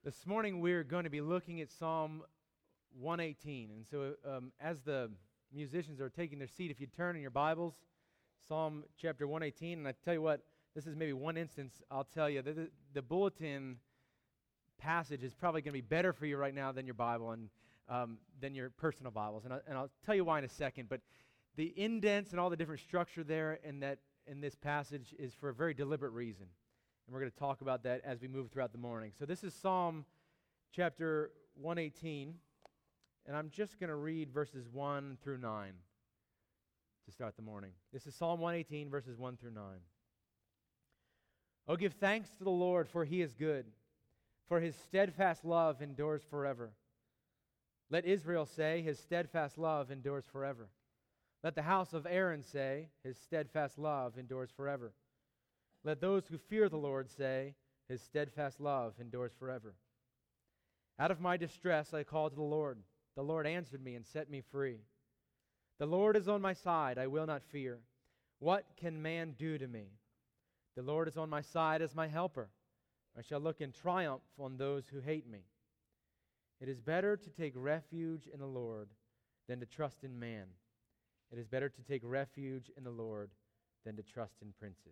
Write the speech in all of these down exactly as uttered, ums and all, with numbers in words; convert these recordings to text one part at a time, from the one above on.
This morning we're going to be looking at Psalm one eighteen. And so um, as the musicians are taking their seat, if you turn in your Bibles, Psalm chapter one eighteen, and I tell you what, this is maybe one instance I'll tell you, that the, the bulletin passage is probably going to be better for you right now than your Bible and um, than your personal Bibles. And, I, and I'll tell you why in a second. But the indents and all the different structure there in, that, in this passage is for a very deliberate reason. And we're going to talk about that as we move throughout the morning. So this is Psalm chapter one eighteen, and I'm just going to read verses one through nine to start the morning. This is Psalm one eighteen, verses one through nine. Oh, give thanks to the Lord, for he is good, for his steadfast love endures forever. Let Israel say, his steadfast love endures forever. Let the house of Aaron say, his steadfast love endures forever. Let those who fear the Lord say, his steadfast love endures forever. Out of my distress I called to the Lord. The Lord answered me and set me free. The Lord is on my side, I will not fear. What can man do to me? The Lord is on my side as my helper. I shall look in triumph on those who hate me. It is better to take refuge in the Lord than to trust in man. It is better to take refuge in the Lord than to trust in princes.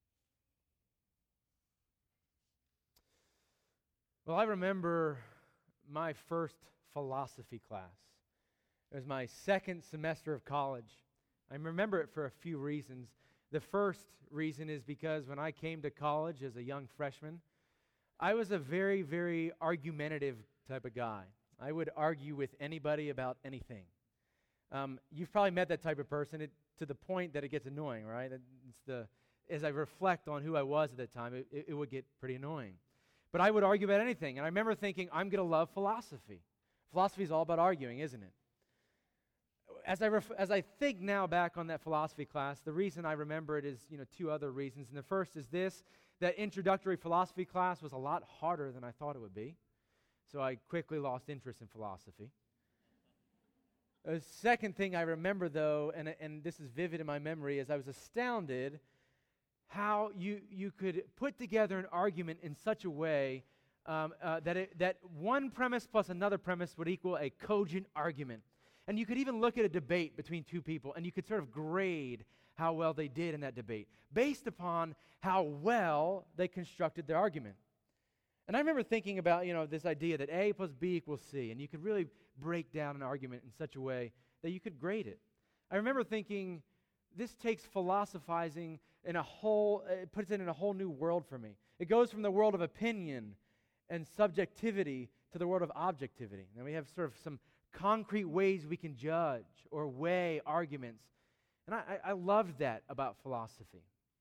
Well, I remember my first philosophy class. It was my second semester of college. I remember it for a few reasons. The first reason is because when I came to college as a young freshman, I was a very, very argumentative type of guy. I would argue with anybody about anything. Um, you've probably met that type of person it, to the point that it gets annoying, right? It's the, as I reflect on who I was at that time, it, it, it would get pretty annoying. But I would argue about anything, and I remember thinking, I'm going to love philosophy. Philosophy is all about arguing, isn't it? As I ref- as I think now back on that philosophy class, the reason I remember it is, you know, two other reasons. And the first is this, that introductory philosophy class was a lot harder than I thought it would be. So I quickly lost interest in philosophy. The second thing I remember, though, and, and this is vivid in my memory, is I was astounded how you, you could put together an argument in such a way um, uh, that, it, that one premise plus another premise would equal a cogent argument. And you could even look at a debate between two people, and you could sort of grade how well they did in that debate based upon how well they constructed their argument. And I remember thinking about, you know, this idea that A plus B equals C, and you could really break down an argument in such a way that you could grade it. I remember thinking, this takes philosophizing in a whole, it puts it in a whole new world for me. It goes from the world of opinion and subjectivity to the world of objectivity. And we have sort of some concrete ways we can judge or weigh arguments. And I, I loved that about philosophy.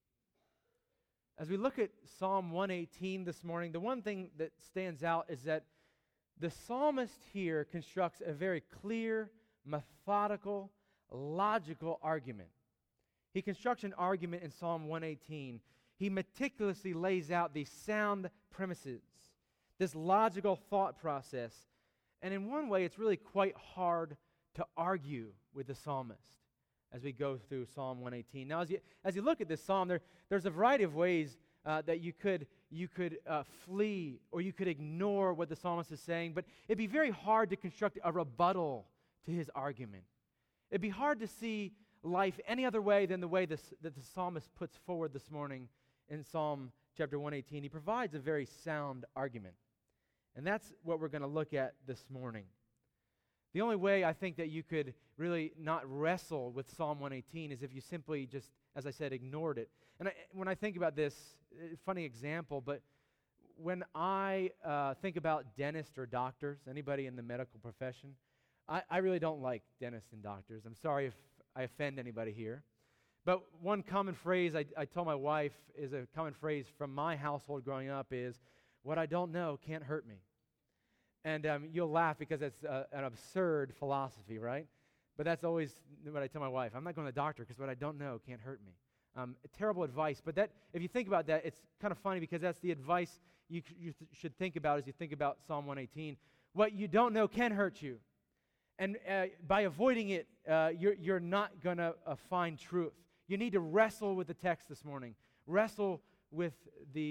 As we look at Psalm one eighteen this morning, the one thing that stands out is that the psalmist here constructs a very clear, methodical, logical argument. He constructs an argument in Psalm one eighteen. He meticulously lays out these sound premises, this logical thought process. And in one way, it's really quite hard to argue with the psalmist as we go through Psalm one eighteen. Now, as you, as you look at this psalm, there, there's a variety of ways uh, that you could, you could uh, flee or you could ignore what the psalmist is saying, but it'd be very hard to construct a rebuttal to his argument. It'd be hard to see life any other way than the way this, that the psalmist puts forward this morning in Psalm chapter one eighteen. He provides a very sound argument. And that's what we're going to look at this morning. The only way I think that you could really not wrestle with Psalm one eighteen is if you simply just, as I said, ignored it. And I, when I think about this, uh, funny example, but when I uh, think about dentists or doctors, anybody in the medical profession, I, I really don't like dentists and doctors. I'm sorry if I offend anybody here. But one common phrase I, I tell my wife is a common phrase from my household growing up is, what I don't know can't hurt me. And um, you'll laugh because it's uh, an absurd philosophy, right? But that's always what I tell my wife. I'm not going to the doctor because what I don't know can't hurt me. Um, terrible advice. But that, if you think about that, it's kind of funny because that's the advice you, you th- should think about as you think about Psalm one eighteen. What you don't know can hurt you. And uh, by avoiding it, uh, you're, you're not going to uh, find truth. You need to wrestle with the text this morning. Wrestle with the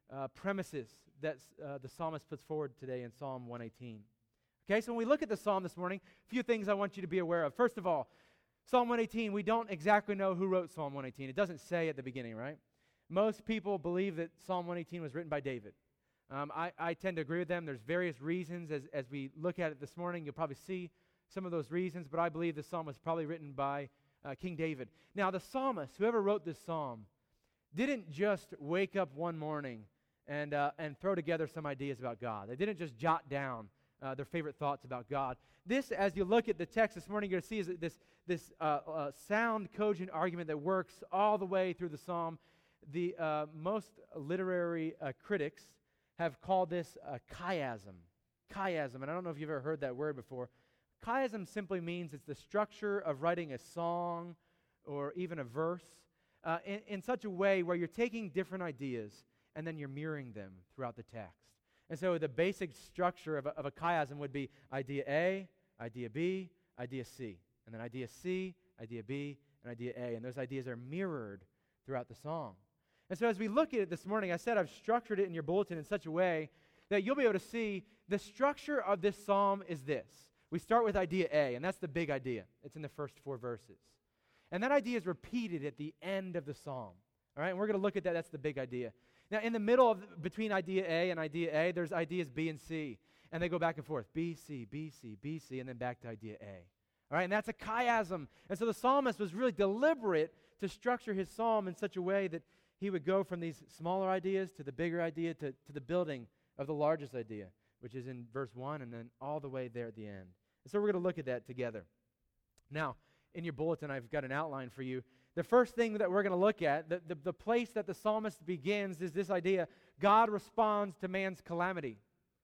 uh, premises that uh, the psalmist puts forward today in Psalm one eighteen. Okay, so when we look at the psalm this morning, a few things I want you to be aware of. First of all, Psalm one eighteen, we don't exactly know who wrote Psalm one eighteen. It doesn't say at the beginning, right? Most people believe that Psalm one eighteen was written by David. Um, I, I tend to agree with them. There's various reasons. As, as we look at it this morning, you'll probably see some of those reasons, but I believe the psalm was probably written by uh, King David. Now, the psalmist, whoever wrote this psalm, didn't just wake up one morning and, uh, and throw together some ideas about God. They didn't just jot down uh, their favorite thoughts about God. This, as you look at the text this morning, you're going to see is this, this uh, uh, sound, cogent argument that works all the way through the psalm. The uh, most literary uh, critics have called this a chiasm. Chiasm, and I don't know if you've ever heard that word before. Chiasm simply means it's the structure of writing a song or even a verse uh, in, in such a way where you're taking different ideas and then you're mirroring them throughout the text. And so the basic structure of a, of a chiasm would be idea A, idea B, idea C, and then idea C, idea B, and idea A, and those ideas are mirrored throughout the song. And so as we look at it this morning, I said I've structured it in your bulletin in such a way that you'll be able to see the structure of this psalm is this. We start with idea A, and that's the big idea. It's in the first four verses. And that idea is repeated at the end of the psalm. All right, and we're going to look at that. That's the big idea. Now, in the middle of, between idea A and idea A, there's ideas B and C. And they go back and forth. B, C, B, C, B, C, and then back to idea A. All right, and that's a chiasm. And so the psalmist was really deliberate to structure his psalm in such a way that he would go from these smaller ideas to the bigger idea to, to the building of the largest idea, which is in verse one and then all the way there at the end. And so we're going to look at that together. Now, in your bulletin, I've got an outline for you. The first thing that we're going to look at, the, the, the place that the psalmist begins is this idea: God responds to man's calamity.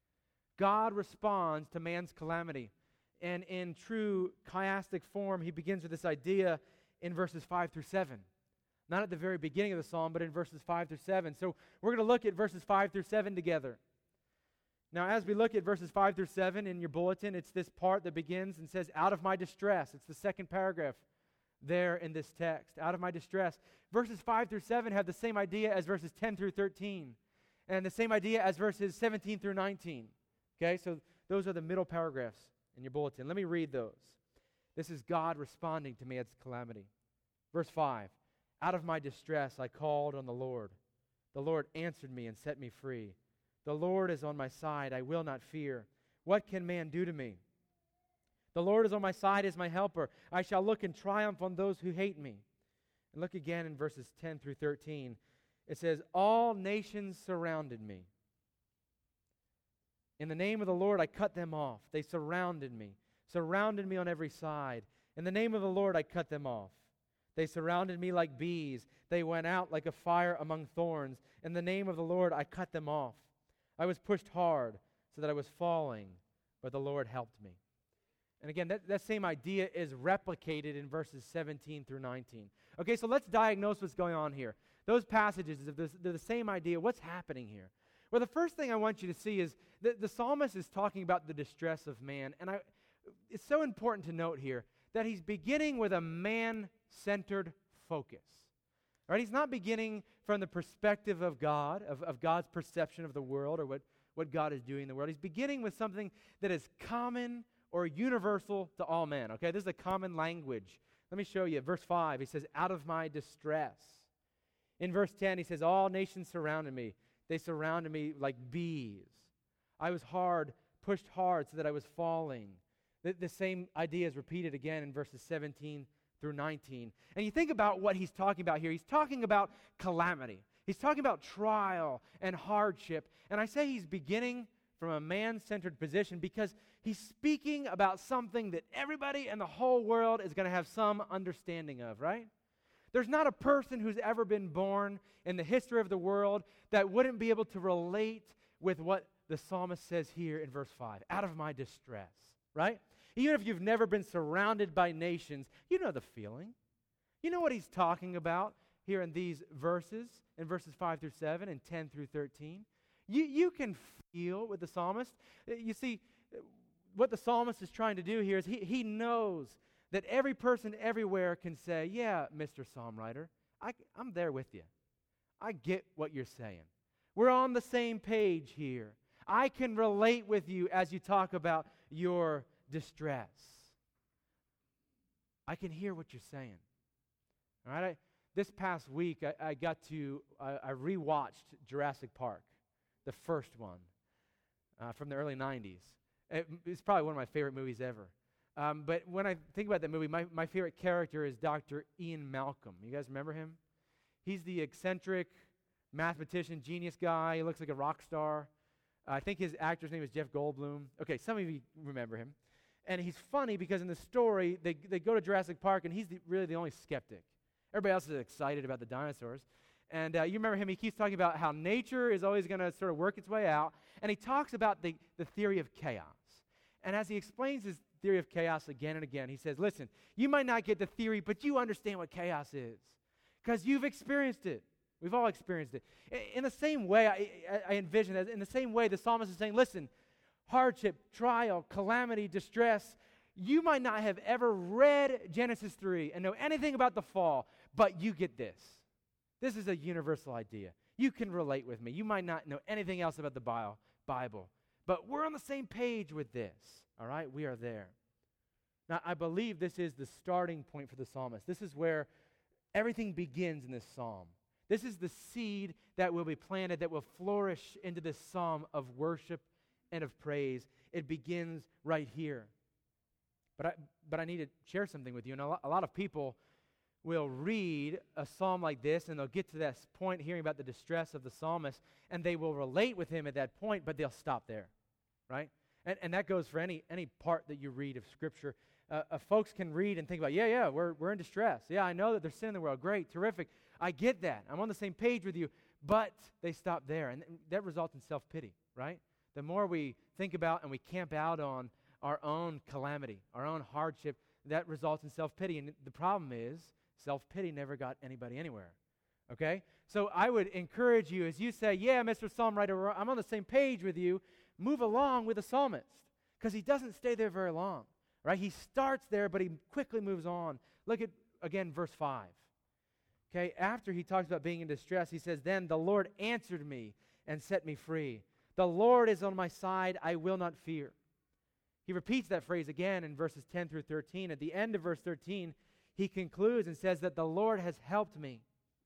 God responds to man's calamity. And in true chiastic form, he begins with this idea in verses five through seven. Not at the very beginning of the psalm, but in verses five through seven. So we're going to look at verses five through seven together. Now, as we look at verses five through seven in your bulletin, it's this part that begins and says, out of my distress. It's the second paragraph there in this text, out of my distress. Verses five through seven have the same idea as verses ten through thirteen, and the same idea as verses seventeen through nineteen. Okay, so those are the middle paragraphs in your bulletin. Let me read those. This is God responding to man's calamity. Verse five, out of my distress I called on the Lord. The Lord answered me and set me free. The Lord is on my side, I will not fear. What can man do to me? The Lord is on my side as my helper. I shall look in triumph on those who hate me. And look again in verses ten through thirteen. It says, all nations surrounded me. In the name of the Lord I cut them off. They surrounded me, surrounded me on every side. In the name of the Lord I cut them off. They surrounded me like bees. They went out like a fire among thorns. In the name of the Lord I cut them off. I was pushed hard so that I was falling, but the Lord helped me. And again, that, that same idea is replicated in verses seventeen through nineteen. Okay, so let's diagnose what's going on here. Those passages, they're the same idea. What's happening here? Well, the first thing I want you to see is that the psalmist is talking about the distress of man. And I, it's so important to note here that he's beginning with a man-centered focus. All right, he's not beginning from the perspective of God, of, of God's perception of the world or what, what God is doing in the world. He's beginning with something that is common or universal to all men. Okay, this is a common language. Let me show you. Verse five, he says, out of my distress. In verse ten, he says, all nations surrounded me. They surrounded me like bees. I was hard, pushed hard so that I was falling. The, the same idea is repeated again in verses seventeen through nineteen. And you think about what he's talking about here. He's talking about calamity. He's talking about trial and hardship. And I say he's beginning from a man-centered position because he's speaking about something that everybody in the whole world is going to have some understanding of, right? There's not a person who's ever been born in the history of the world that wouldn't be able to relate with what the psalmist says here in verse five, out of my distress, right? Even if you've never been surrounded by nations, you know the feeling. You know what he's talking about here in these verses, in verses five through seven and ten through thirteen. You, you can feel with the psalmist. You see, what the psalmist is trying to do here is he, he knows that every person everywhere can say, yeah, Mister Psalm writer, I, I'm there with you. I get what you're saying. We're on the same page here. I can relate with you as you talk about your distress. I can hear what you're saying. All right? I, this past week, I, I got to, I, I rewatched Jurassic Park, the first one uh, from the early nineties. It, it's probably one of my favorite movies ever. Um, but when I think about that movie, my, my favorite character is Doctor Ian Malcolm. You guys remember him? He's the eccentric mathematician, genius guy. He looks like a rock star. Uh, I think his actor's name is Jeff Goldblum. Okay, some of you remember him. And he's funny because in the story, they, they go to Jurassic Park, and he's the, really the only skeptic. Everybody else is excited about the dinosaurs. And uh, you remember him, he keeps talking about how nature is always going to sort of work its way out. And he talks about the, the theory of chaos. And as he explains his theory of chaos again and again, he says, listen, you might not get the theory, but you understand what chaos is because you've experienced it. We've all experienced it. In the same way, I, I envision that, in the same way, the psalmist is saying, listen, hardship, trial, calamity, distress, you might not have ever read Genesis three and know anything about the fall, but you get this. This is a universal idea. You can relate with me. You might not know anything else about the Bible, but we're on the same page with this, all right? We are there. Now, I believe this is the starting point for the psalmist. This is where everything begins in this psalm. This is the seed that will be planted, that will flourish into this psalm of worship and of praise. It begins right here. But I, but I need to share something with you. And a lot, a lot of people will read a psalm like this, and they'll get to this point hearing about the distress of the psalmist, and they will relate with him at that point, but they'll stop there, right? And, and that goes for any, any part that you read of Scripture. Uh, uh, folks can read and think about, yeah, yeah, we're, we're in distress. Yeah, I know that there's sin in the world. Great, terrific. I get that. I'm on the same page with you. But they stop there, and th- that results in self-pity, right? The more we think about and we camp out on our own calamity, our own hardship, that results in self-pity. And the problem is self-pity never got anybody anywhere, okay? So I would encourage you as you say, yeah, Mister Psalm writer, I'm on the same page with you, move along with the psalmist because he doesn't stay there very long, right? He starts there, but he quickly moves on. Look at, again, verse five. Okay, after he talks about being in distress, he says, then the Lord answered me and set me free. The Lord is on my side, I will not fear. He repeats that phrase again in verses ten through thirteen. At the end of verse thirteen, he concludes and says that the Lord has helped me.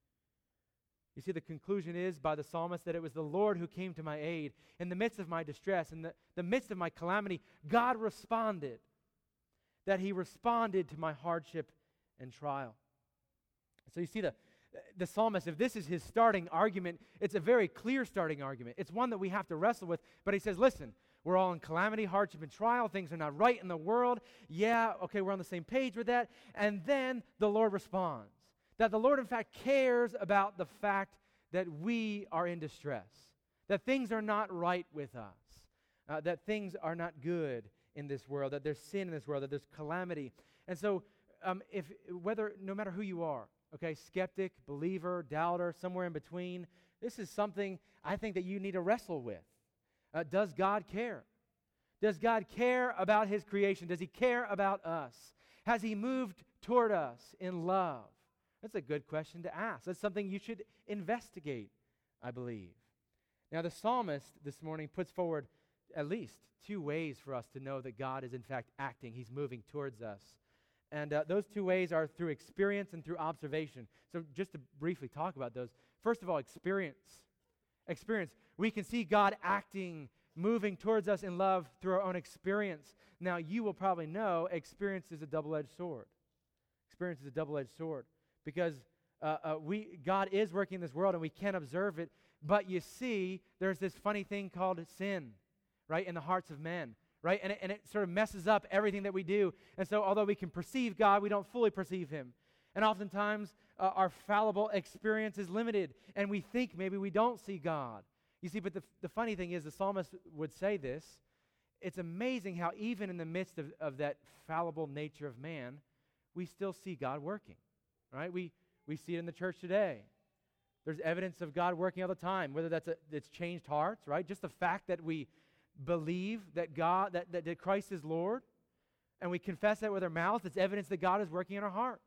You see, the conclusion is by the psalmist that it was the Lord who came to my aid. In the midst of my distress, in the, the midst of my calamity, God responded. That he responded to my hardship and trial. So you see the, the psalmist, if this is his starting argument, it's a very clear starting argument. It's one that we have to wrestle with. But he says, listen, we're all in calamity, hardship, and trial. Things are not right in the world. Yeah, okay, we're on the same page with that. And then the Lord responds. That the Lord, in fact, cares about the fact that we are in distress. That things are not right with us. Uh, that things are not good in this world. That there's sin in this world. That there's calamity. And so um, if whether, no matter who you are, okay, skeptic, believer, doubter, somewhere in between, this is something I think that you need to wrestle with. Uh, does God care? Does God care about his creation? Does he care about us? Has he moved toward us in love? That's a good question to ask. That's something you should investigate, I believe. Now, the psalmist this morning puts forward at least two ways for us to know that God is in fact acting. He's moving towards us. And uh, those two ways are through experience and through observation. So just to briefly talk about those. First of all, experience. Experience. We can see God acting, moving towards us in love through our own experience. Now, you will probably know experience is a double-edged sword. Experience is a double-edged sword because uh, uh, we God is working in this world and we can observe it. But you see, there's this funny thing called sin, right, in the hearts of men. Right? And it, and it sort of messes up everything that we do. And so although we can perceive God, we don't fully perceive him. And oftentimes uh, our fallible experience is limited, and we think maybe we don't see God. You see, but the, the funny thing is the psalmist would say this. It's amazing how even in the midst of, of that fallible nature of man, we still see God working. Right? We, we see it in the church today. There's evidence of God working all the time, whether that's a, it's changed hearts, right? Just the fact that we believe that God, that, that, that Christ is Lord, and we confess that with our mouths, it's evidence that God is working in our hearts.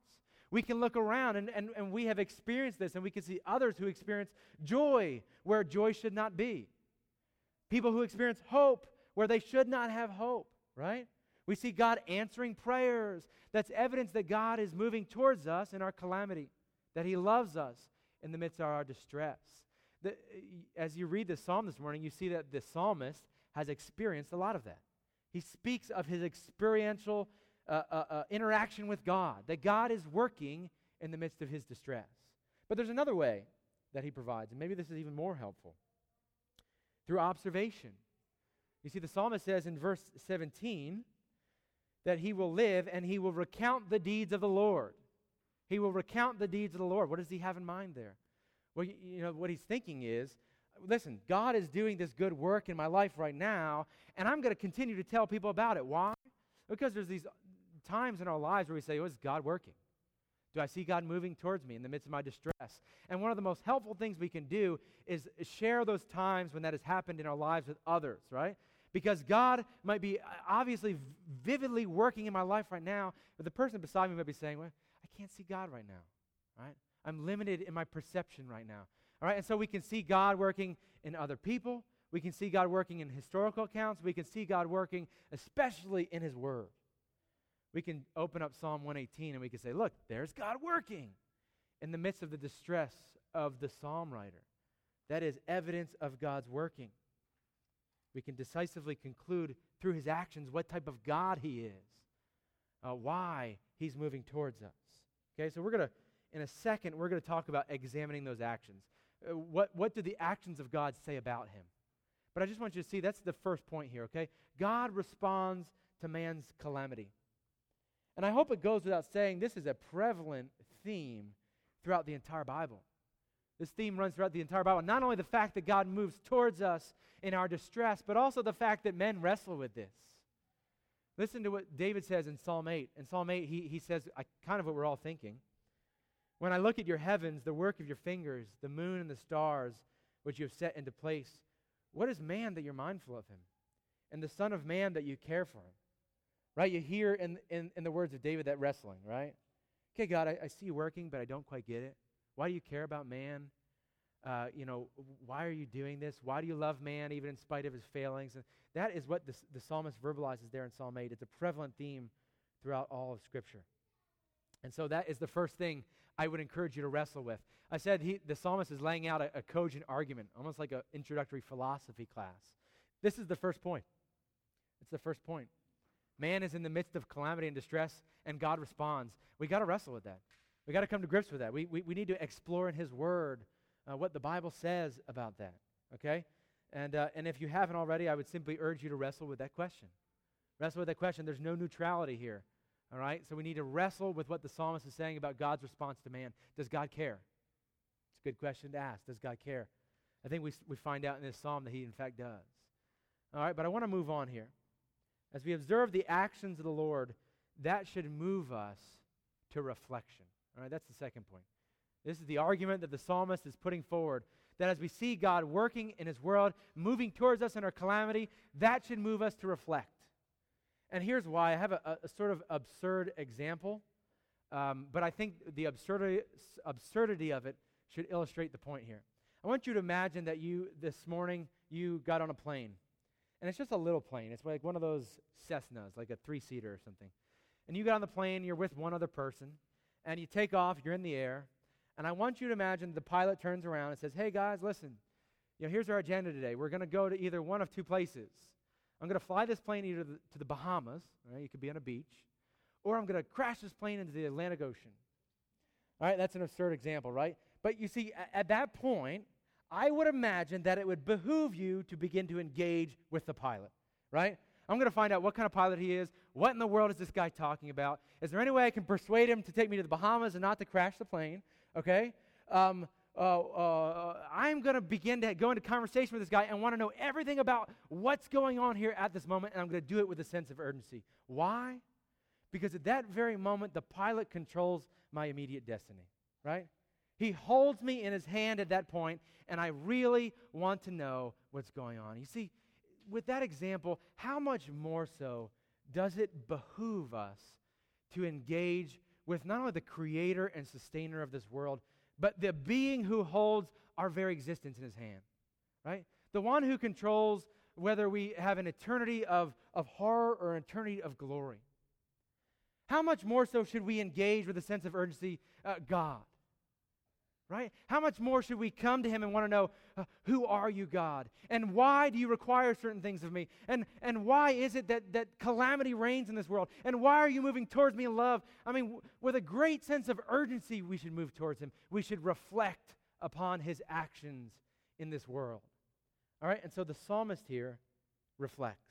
We can look around, and, and, and we have experienced this, and we can see others who experience joy where joy should not be. People who experience hope where they should not have hope, right? We see God answering prayers. That's evidence that God is moving towards us in our calamity, that he loves us in the midst of our distress. The, as you read this psalm this morning, you see that the psalmist has experienced a lot of that. He speaks of his experiential uh, uh, uh, interaction with God, that God is working in the midst of his distress. But there's another way that he provides, and maybe this is even more helpful, through observation. You see, the psalmist says in verse seventeen that he will live and he will recount the deeds of the Lord. He will recount the deeds of the Lord. What does he have in mind there? Well, you, you know, what he's thinking is, listen, God is doing this good work in my life right now, and I'm going to continue to tell people about it. Why? Because there's these times in our lives where we say, oh, is God working? Do I see God moving towards me in the midst of my distress? And one of the most helpful things we can do is share those times when that has happened in our lives with others, right? Because God might be obviously vividly working in my life right now, but the person beside me might be saying, well, I can't see God right now, right? I'm limited in my perception right now, all right? And so we can see God working in other people. We can see God working in historical accounts. We can see God working especially in his word. We can open up Psalm one eighteen and we can say, look, there's God working in the midst of the distress of the psalm writer. That is evidence of God's working. We can decisively conclude through his actions what type of God he is, uh, why he's moving towards us. Okay, so we're going to, in a second, we're going to talk about examining those actions. Uh, what, what do the actions of God say about him? But I just want you to see that's the first point here, okay? God responds to man's calamity. And I hope it goes without saying this is a prevalent theme throughout the entire Bible. This theme runs throughout the entire Bible. Not only the fact that God moves towards us in our distress, but also the fact that men wrestle with this. Listen to what David says in Psalm eight. In Psalm eight, he, he says I, kind of what we're all thinking. When I look at your heavens, the work of your fingers, the moon and the stars, which you have set into place, what is man that you're mindful of him? And the son of man that you care for him? Right? You hear in, in, in the words of David that wrestling, right? Okay, God, I, I see you working, but I don't quite get it. Why do you care about man? Uh, you know, why are you doing this? Why do you love man even in spite of his failings? And that is what this, the psalmist verbalizes there in Psalm eight. It's a prevalent theme throughout all of Scripture. And so that is the first thing I would encourage you to wrestle with. I said he, the psalmist is laying out a, a cogent argument, almost like an introductory philosophy class. This is the first point. It's the first point. Man is in the midst of calamity and distress, and God responds. We got to wrestle with that. We got to come to grips with that. We, we, we need to explore in his word uh, what the Bible says about that, okay? And, uh, and if you haven't already, I would simply urge you to wrestle with that question. Wrestle with that question. There's no neutrality here, all right? So we need to wrestle with what the psalmist is saying about God's response to man. Does God care? It's a good question to ask. Does God care? I think we, we find out in this psalm that he in fact does. All right, but I want to move on here. As we observe the actions of the Lord, that should move us to reflection. All right, that's the second point. This is the argument that the psalmist is putting forward, that as we see God working in his world, moving towards us in our calamity, that should move us to reflect. And here's why. I have a, a, a sort of absurd example, um, but I think the absurdity, absurdity of it should illustrate the point here. I want you to imagine that you, this morning, you got on a plane. And it's just a little plane. It's like one of those Cessnas, like a three-seater or something. And you get on the plane, you're with one other person, and you take off, you're in the air, and I want you to imagine the pilot turns around and says, hey guys, listen, you know, here's our agenda today. We're going to go to either one of two places. I'm going to fly this plane either to the, to the Bahamas, right? You could be on a beach, or I'm going to crash this plane into the Atlantic Ocean. All right, that's an absurd example, right? But you see, at, at that point, I would imagine that it would behoove you to begin to engage with the pilot, right? I'm going to find out what kind of pilot he is. What in the world is this guy talking about? Is there any way I can persuade him to take me to the Bahamas and not to crash the plane, okay? Um, uh, uh, I'm going to begin to go into conversation with this guy and want to know everything about what's going on here at this moment, and I'm going to do it with a sense of urgency. Why? Because at that very moment, the pilot controls my immediate destiny, right? He holds me in his hand at that point, and I really want to know what's going on. You see, with that example, how much more so does it behoove us to engage with not only the creator and sustainer of this world, but the being who holds our very existence in his hand, right? The one who controls whether we have an eternity of, of horror or an eternity of glory. How much more so should we engage with a sense of urgency, uh, God, right? How much more should we come to him and want to know, uh, who are you, God? And why do you require certain things of me? And and why is it that, that calamity reigns in this world? And why are you moving towards me in love? I mean, w- with a great sense of urgency, we should move towards him. We should reflect upon his actions in this world. All right, and so the psalmist here reflects.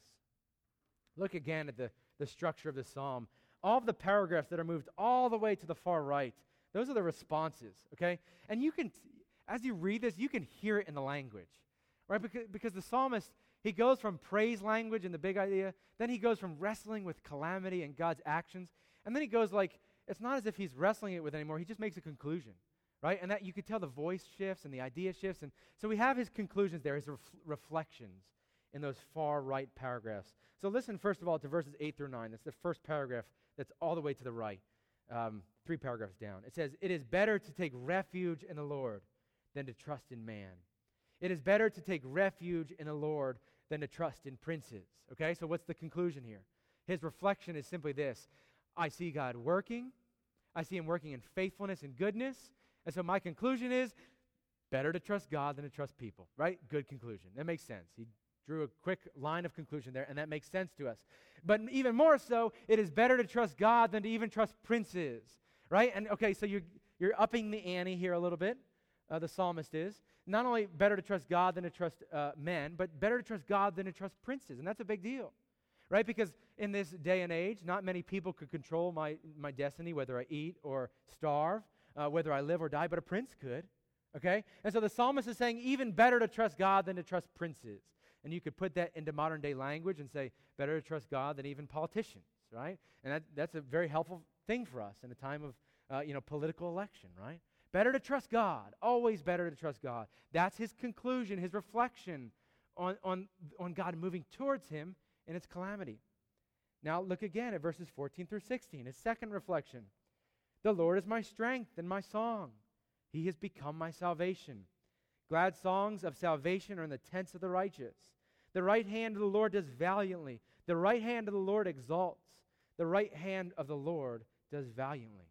Look again at the, the structure of the psalm. All of the paragraphs that are moved all the way to the far right, those are the responses, okay? And you can, as you read this, you can hear it in the language, right? Because, because the psalmist, he goes from praise language and the big idea, then he goes from wrestling with calamity and God's actions, and then he goes like, it's not as if he's wrestling it with anymore, he just makes a conclusion, right? And that you could tell the voice shifts and the idea shifts, and so we have his conclusions there, his ref- reflections in those far right paragraphs. So listen first of all to verses eight through nine. That's the first paragraph that's all the way to the right, um, three paragraphs down. It says, "It is better to take refuge in the Lord than to trust in man. It is better to take refuge in the Lord than to trust in princes." Okay, so what's the conclusion here? His reflection is simply this: I see God working. I see him working in faithfulness and goodness. And so my conclusion is, better to trust God than to trust people, right? Good conclusion. That makes sense. He drew a quick line of conclusion there, and that makes sense to us. But even more so, it is better to trust God than to even trust princes, right? And okay, so you're, you're upping the ante here a little bit, uh, the psalmist is. Not only better to trust God than to trust uh, men, but better to trust God than to trust princes, and that's a big deal, right? Because in this day and age, not many people could control my, my destiny, whether I eat or starve, uh, whether I live or die, but a prince could, okay? And so the psalmist is saying even better to trust God than to trust princes. And you could put that into modern day language and say, better to trust God than even politicians, right? And that, that's a very helpful thing for us in a time of, uh, you know, political election, right? Better to trust God, always better to trust God. That's his conclusion, his reflection on, on, on God moving towards him in its calamity. Now look again at verses fourteen through sixteen, his second reflection. "The Lord is my strength and my song. He has become my salvation. Glad songs of salvation are in the tents of the righteous. The right hand of the Lord does valiantly. The right hand of the Lord exalts. The right hand of the Lord does valiantly."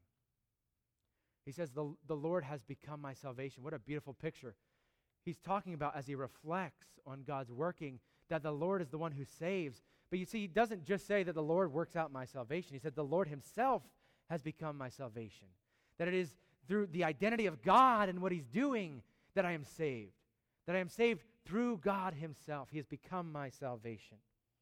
He says, the, the Lord has become my salvation. What a beautiful picture. He's talking about, as he reflects on God's working, that the Lord is the one who saves. But you see, he doesn't just say that the Lord works out my salvation. He said the Lord himself has become my salvation. That it is through the identity of God and what he's doing that I am saved. That I am saved through God himself. He has become my salvation.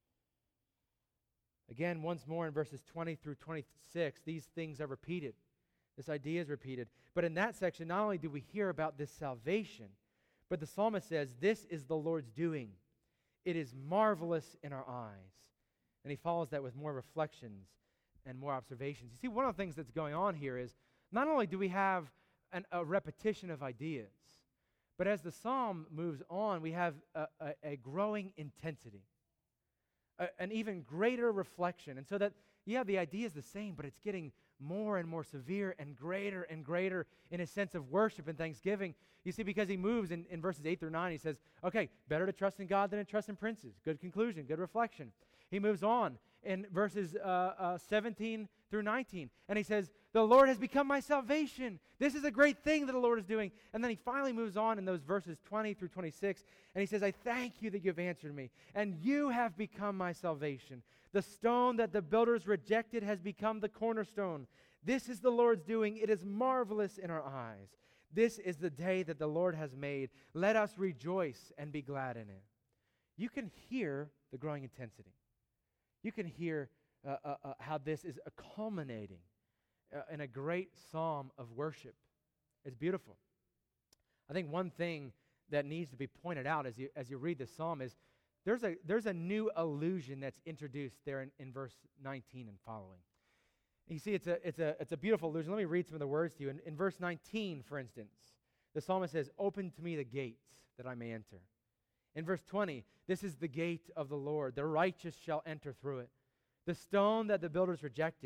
Again, once more in verses twenty through twenty-six, these things are repeated. This idea is repeated. But in that section, not only do we hear about this salvation, but the psalmist says, this is the Lord's doing. It is marvelous in our eyes. And he follows that with more reflections and more observations. You see, one of the things that's going on here is not only do we have an, a repetition of ideas, but as the psalm moves on, we have a, a, a growing intensity, a, an even greater reflection. And so that, yeah, the idea is the same, but it's getting more and more severe and greater and greater in a sense of worship and thanksgiving. You see, because he moves in, in verses eight through nine, he says, okay, better to trust in God than to trust in princes. Good conclusion, good reflection. He moves on in verses uh, uh, seventeen through nineteen, and he says, the Lord has become my salvation. This is a great thing that the Lord is doing. And then he finally moves on in those verses twenty through twenty-six, and he says, I thank you that you've answered me, and you have become my salvation. The stone that the builders rejected has become the cornerstone. This is the Lord's doing. It is marvelous in our eyes. This is the day that the Lord has made. Let us rejoice and be glad in it. You can hear the growing intensity. You can hear uh, uh, uh, how this is culminating uh, in a great psalm of worship. It's beautiful. I think one thing that needs to be pointed out as you as you read this psalm is there's a there's a new allusion that's introduced there in, in verse nineteen and following. You see, it's a it's a it's a beautiful allusion. Let me read some of the words to you. In, in verse nineteen, for instance, the psalmist says, "Open to me the gates that I may enter." In verse twenty, this is the gate of the Lord. The righteous shall enter through it. The stone that the builders rejected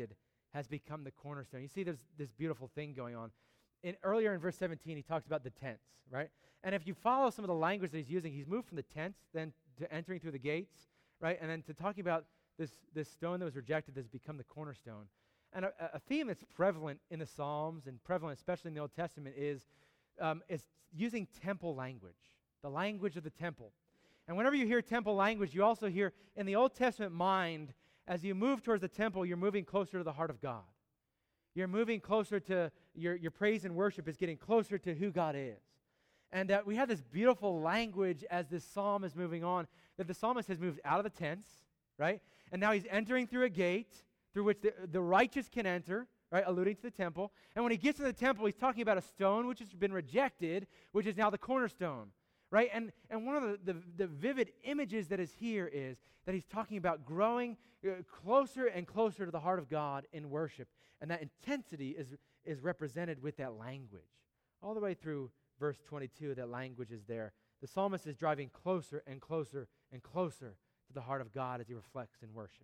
has become the cornerstone. You see, there's this beautiful thing going on. In, earlier in verse seventeen, he talks about the tents, right? And if you follow some of the language that he's using, he's moved from the tents then to entering through the gates, right? And then to talking about this, this stone that was rejected that's become the cornerstone. And a, a theme that's prevalent in the Psalms and prevalent especially in the Old Testament is, um, is using temple language, the language of the temple. And whenever you hear temple language, you also hear in the Old Testament mind, as you move towards the temple, you're moving closer to the heart of God. You're moving closer to, your, your praise and worship is getting closer to who God is. And uh, we have this beautiful language as this psalm is moving on, that the psalmist has moved out of the tents, right? And now he's entering through a gate through which the, the righteous can enter, right, alluding to the temple. And when he gets to the temple, he's talking about a stone which has been rejected, which is now the cornerstone, right? And, and one of the, the, the vivid images that is here is that he's talking about growing uh, closer and closer to the heart of God in worship. And that intensity is, is represented with that language. All the way through verse twenty-two, that language is there. The psalmist is driving closer and closer and closer to the heart of God as he reflects in worship.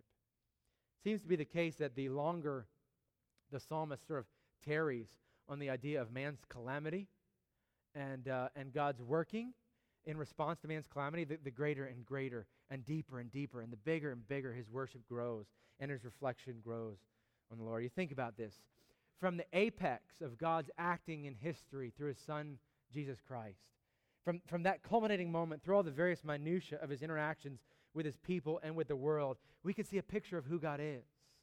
It seems to be the case that the longer the psalmist sort of tarries on the idea of man's calamity and, uh, and God's working in response to man's calamity, the, the greater and greater and deeper and deeper and the bigger and bigger his worship grows and his reflection grows on the Lord. You think about this. From the apex of God's acting in history through his Son, Jesus Christ, from, from that culminating moment through all the various minutiae of his interactions with his people and with the world, we can see a picture of who God is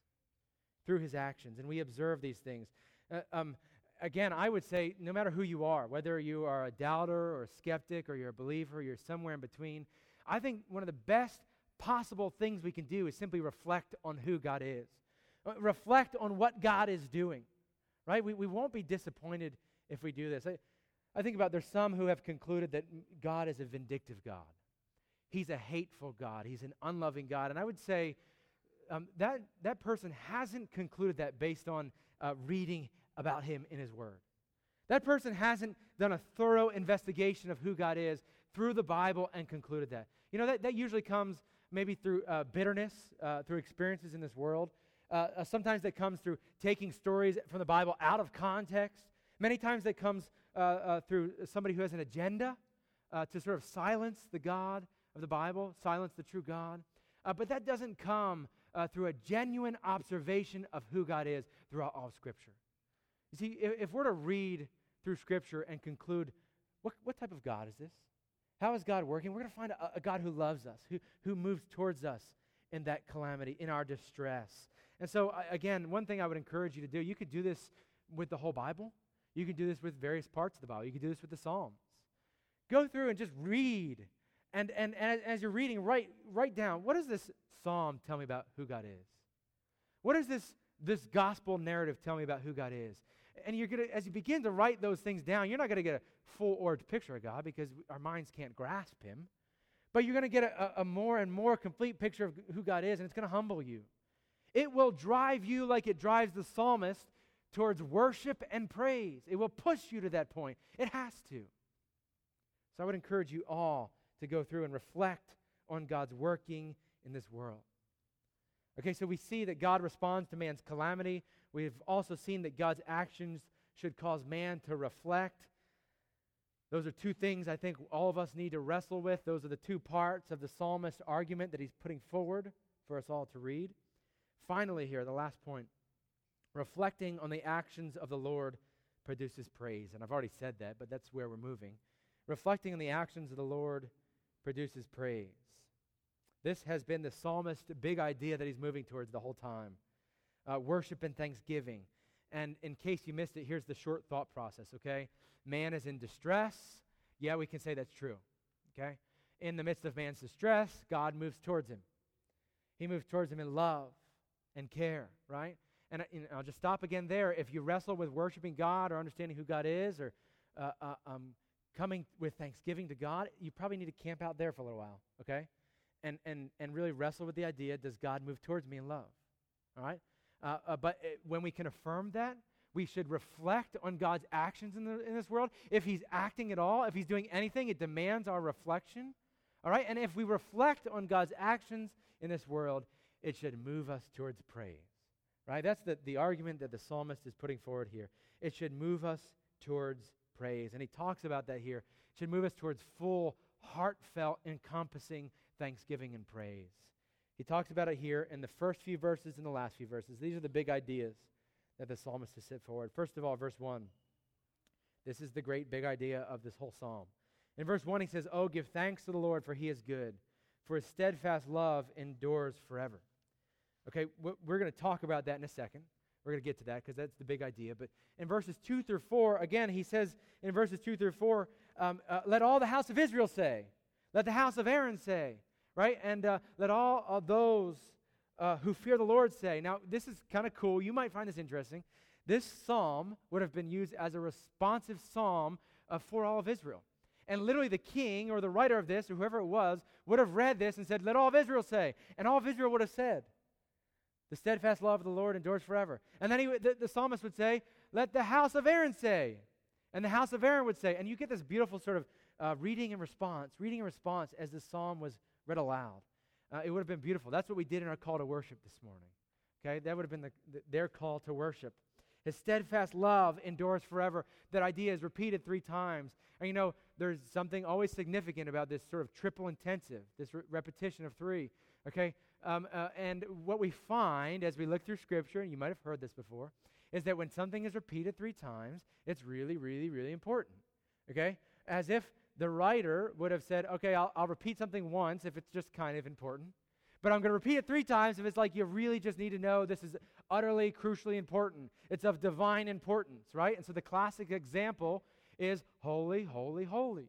through his actions, and we observe these things. Uh, um, again, I would say no matter who you are, whether you are a doubter or a skeptic or you're a believer, you're somewhere in between, I think one of the best possible things we can do is simply reflect on who God is. Uh, reflect on what God is doing, right? We, we won't be disappointed if we do this. I, I think about there's some who have concluded that God is a vindictive God. He's a hateful God. He's an unloving God. And I would say um, that, that person hasn't concluded that based on uh, reading about him in his word. That person hasn't done a thorough investigation of who God is through the Bible and concluded that. You know, that, that usually comes maybe through uh, bitterness, uh, through experiences in this world. Uh, uh, sometimes that comes through taking stories from the Bible out of context. Many times that comes uh, uh, through somebody who has an agenda uh, to sort of silence the God of the Bible, silence the true God. Uh, but that doesn't come uh, through a genuine observation of who God is throughout all of Scripture. You see, if, if we're to read through Scripture and conclude, what, what type of God is this? How is God working? We're going to find a, a God who loves us, who, who moves towards us in that calamity, in our distress. And so, I, again, one thing I would encourage you to do, you could do this with the whole Bible. You can do this with various parts of the Bible. You can do this with the Psalms. Go through and just read. And, and, and as you're reading, write, write down, what does this psalm tell me about who God is? What does this, this gospel narrative tell me about who God is? And you're gonna, as you begin to write those things down, you're not going to get a full-orbed picture of God because our minds can't grasp him. But you're going to get a, a more and more complete picture of who God is, and it's going to humble you. It will drive you like it drives the psalmist towards worship and praise. It will push you to that point. It has to. So I would encourage you all to go through and reflect on God's working in this world. Okay, so we see that God responds to man's calamity. We've also seen that God's actions should cause man to reflect. Those are two things I think all of us need to wrestle with. Those are the two parts of the psalmist's argument that he's putting forward for us all to read. Finally here, the last point, reflecting on the actions of the Lord produces praise. And I've already said that, but that's where we're moving. Reflecting on the actions of the Lord produces praise. This has been the psalmist's big idea that he's moving towards the whole time. Uh, worship and thanksgiving. And in case you missed it, here's the short thought process, okay? Man is in distress. Yeah, we can say that's true, okay? In the midst of man's distress, God moves towards him. He moves towards him in love and care, right? And, uh, you know, I'll just stop again there. If you wrestle with worshiping God or understanding who God is or uh, uh, um, coming with thanksgiving to God, you probably need to camp out there for a little while, okay? And and and really wrestle with the idea, does God move towards me in love? All right? Uh, uh, but it, when we can affirm that, we should reflect on God's actions in, the, in this world. If he's acting at all, if he's doing anything, it demands our reflection. All right? And if we reflect on God's actions in this world, it should move us towards praise. right? That's the, the argument that the psalmist is putting forward here. It should move us towards praise. And he talks about that here. It should move us towards full, heartfelt, encompassing thanksgiving and praise. He talks about it here in the first few verses and the last few verses. These are the big ideas that the psalmist has set forward. First of all, verse one. This is the great big idea of this whole psalm. In verse one, he says, "Oh, give thanks to the Lord, for he is good, for his steadfast love endures forever." Okay, we're going to talk about that in a second. We're going to get to that because that's the big idea. But in verses two through four, again, he says in verses two through four, um, uh, let all the house of Israel say, let the house of Aaron say, right? And uh, let all of those uh, who fear the Lord say. Now, this is kind of cool. You might find this interesting. This psalm would have been used as a responsive psalm uh, for all of Israel. And literally the king or the writer of this or whoever it was would have read this and said, let all of Israel say. And all of Israel would have said, the steadfast love of the Lord endures forever. And then he, the, the psalmist would say, let the house of Aaron say. And the house of Aaron would say. And you get this beautiful sort of uh, reading and response, reading and response as the psalm was read aloud. Uh, it would have been beautiful. That's what we did in our call to worship this morning. Okay, that would have been the, the, their call to worship. His steadfast love endures forever. That idea is repeated three times. And you know, there's something always significant about this sort of triple intensive, this re- repetition of three. Okay, um, uh, and what we find as we look through Scripture, and you might have heard this before, is that when something is repeated three times, it's really, really, really important. Okay, as if the writer would have said, okay, I'll, I'll repeat something once if it's just kind of important, but I'm going to repeat it three times if it's like you really just need to know this is utterly, crucially important. It's of divine importance, right? And so the classic example is holy, holy, holy.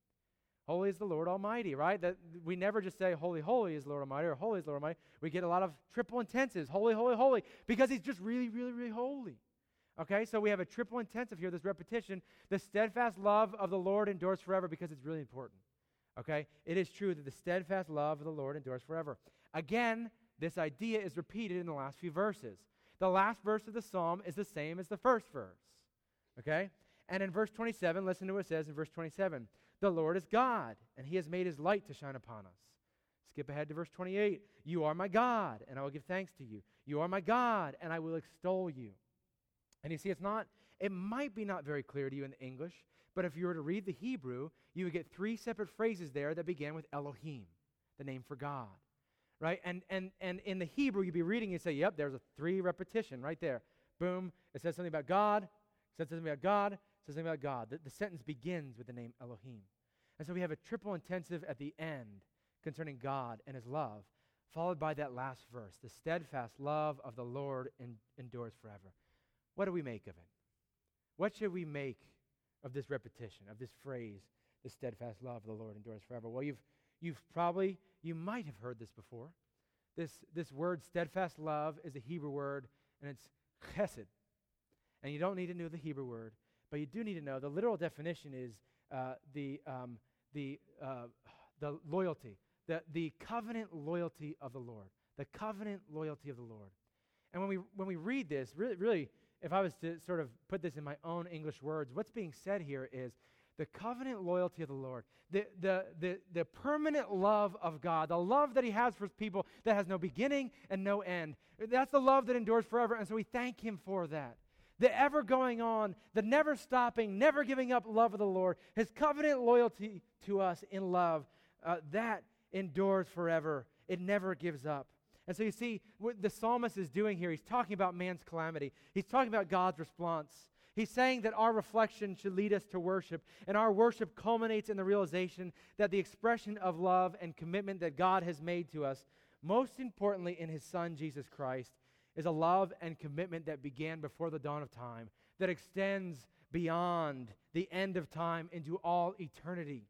Holy is the Lord Almighty, right? That we never just say holy, holy is the Lord Almighty or holy is the Lord Almighty. We get a lot of triple intensives, holy, holy, holy, because he's just really, really, really holy. Okay, so we have a triple intensive here, this repetition. The steadfast love of the Lord endures forever because it's really important. Okay, it is true that the steadfast love of the Lord endures forever. Again, this idea is repeated in the last few verses. The last verse of the psalm is the same as the first verse. Okay, and in verse twenty-seven, listen to what it says in verse twenty-seven. The Lord is God, and he has made his light to shine upon us. Skip ahead to verse twenty-eight. You are my God, and I will give thanks to you. You are my God, and I will extol you. And you see, it's not, it might be not very clear to you in the English, but if you were to read the Hebrew, you would get three separate phrases there that began with Elohim, the name for God, right? And and and in the Hebrew, you'd be reading and say, yep, there's a three repetition right there. Boom, it says something about God, it says something about God, it says something about God. The, the sentence begins with the name Elohim. And so we have a triple intensive at the end concerning God and his love, followed by that last verse, the steadfast love of the Lord en- endures forever. What do we make of it? What should we make of this repetition, of this phrase, the steadfast love of the Lord endures forever? Well, you've you've probably, you might have heard this before. This, this word steadfast love is a Hebrew word, and it's chesed. And you don't need to know the Hebrew word, but you do need to know the literal definition is uh, the um, the uh, the loyalty, the the covenant loyalty of the Lord, the covenant loyalty of the Lord. And when we when we read this, really, really, if I was to sort of put this in my own English words, what's being said here is the covenant loyalty of the Lord, the the the the permanent love of God, the love that he has for his people that has no beginning and no end. That's the love that endures forever, and so we thank him for that. The ever going on, the never stopping, never giving up love of the Lord, his covenant loyalty to us in love, uh, that endures forever. It never gives up. And so you see, what the psalmist is doing here, he's talking about man's calamity. He's talking about God's response. He's saying that our reflection should lead us to worship, and our worship culminates in the realization that the expression of love and commitment that God has made to us, most importantly in his Son, Jesus Christ, is a love and commitment that began before the dawn of time, that extends beyond the end of time into all eternity.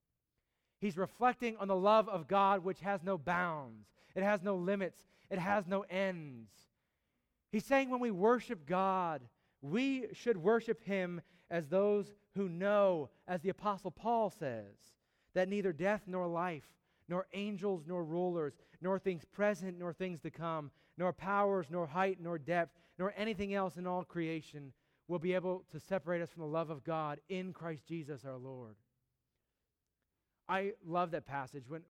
He's reflecting on the love of God, which has no bounds. It has no limits. It has no ends. He's saying when we worship God, we should worship him as those who know, as the Apostle Paul says, that neither death nor life, nor angels nor rulers, nor things present nor things to come, nor powers, nor height, nor depth, nor anything else in all creation will be able to separate us from the love of God in Christ Jesus our Lord. I love that passage. When